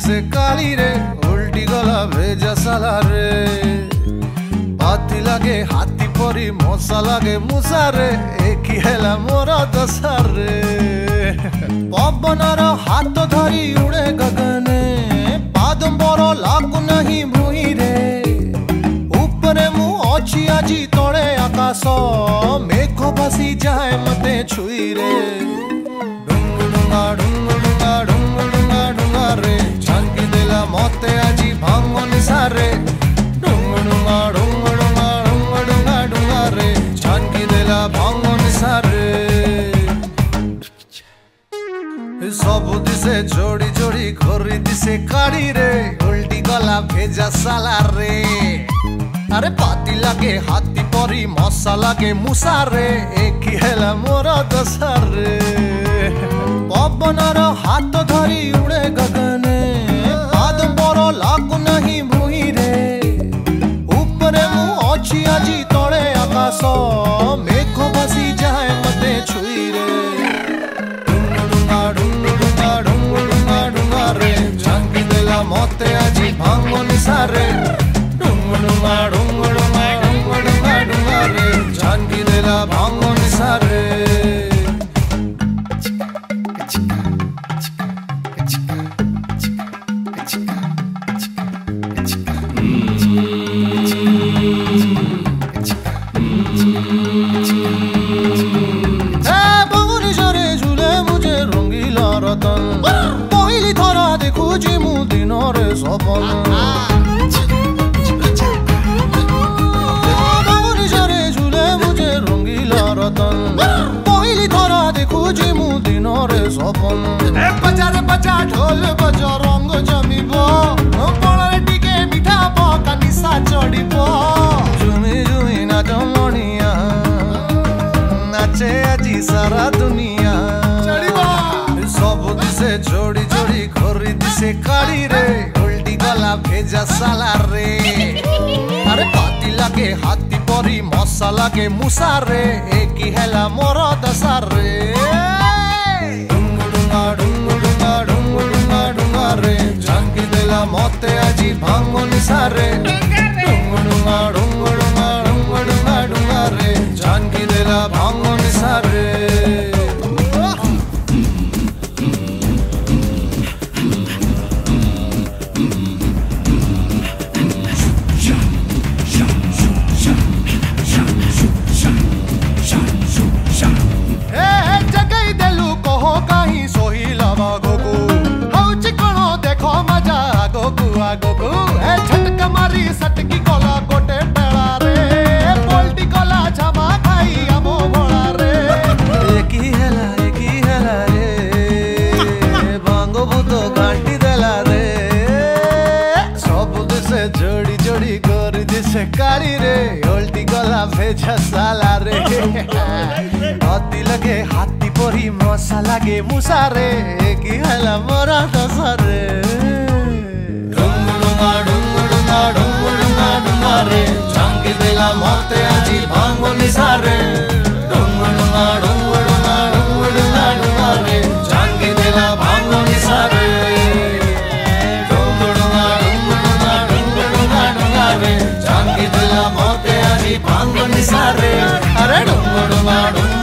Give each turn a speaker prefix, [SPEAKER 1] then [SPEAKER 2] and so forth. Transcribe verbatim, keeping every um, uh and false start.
[SPEAKER 1] दिसे काली रे उल्टी गला भेजा साला रे बाती लगे हाथी परी मशा लगे मुसा रे एक हेला मोर दशा रे पवनर हाथ धरी उड़े गगने पादंबर लागू नहीं भूई रे ऊपरे मु अच्छी आजी तले आकाश मेघ भासी जाए मते छुई रे डुंगा डुंगा डुंगा डुंगा डुंगा रे झांकी देला मते आजी भांग निसारे डुंगा डुंगा डुंगा डुंगा डुंगा डुंगा डुंगा रे झांकी देला भांग निसारे सब दिसे जोड़ी जोड़ी घोरी दिसे काड़ी रे उल्टी गला भेजा साला रे अरे पाती लगे हाथी परी मशा लगे मुसा रे एक हेला मोर दशा रे पवनर हाथ धरी उड़े गगने पादंबर लागू नहीं भूई रे ऊपरे मु अच्छी आजी तले आकाश मेघ भासी जाए मते छुई रे डुंगा डुंगा डुंगा डुंगा डुंगा रे झांकी देला मते आजी भांग निसारे डुंगा डुंगा डुंगा डुंगा डुंगा डुंगा डुंगा रे झांकी देला भांग निसारे पहली थरा देखुची मु दिन रे सपन भुवनेश्वरे झूले मुझे रंगीला रतन पहली थरा देखुची मु दिन रे सपन बजार बजा ढोल बजा रंग जमिब पड़े टिके मिठा पका निशा चढ़ब झुमी झुमी नाच मणिया नाचे आजी सारा दुनिया सब दिसे जोड़ी जोड़ी घोरी दिसे काली रे उल्टी गला भेजा साला रे अरे पाती लगे हाथी परी मशा लगे मुसा रे एक हेला मोर दशा रे डुंगा डुंगा डुंगा डुंगा डुंगा डुंगा रे झांकी देला मते आजी भांग निसारे डुंगा डुंगा डुंगा डुंगा डुंगा डुंगा डुंगा रे झांकी देला भांग निसारे आगोगो ए झटका मारी सटकी गला गोटे टेला रे पोल्टी गला जमा खाई आमो भोला रे एकी हेला एकी हेला रे बांगो बुतो घाटी देला रे सब दिसे जोड़ी जोड़ी गोरी दिसे काली रे उल्टी गला भेजा साला रे हाथी लगे हाथी परी मशा लगे मुसा रे एकी हेला मोरा दशा रे रे झांकी देला मते आजी भांग निसारे डुंगा डुंगा डुंगा डुंगा डुंगा डुंगा डुंगा रे झांकी देला भांग निसारे डुंगा डुंगा डुंगा डुंगा डुंगा डुंगा रे झांकी देला मते आजी भांग निसारे अरे डुंगा डुंगा डुंगा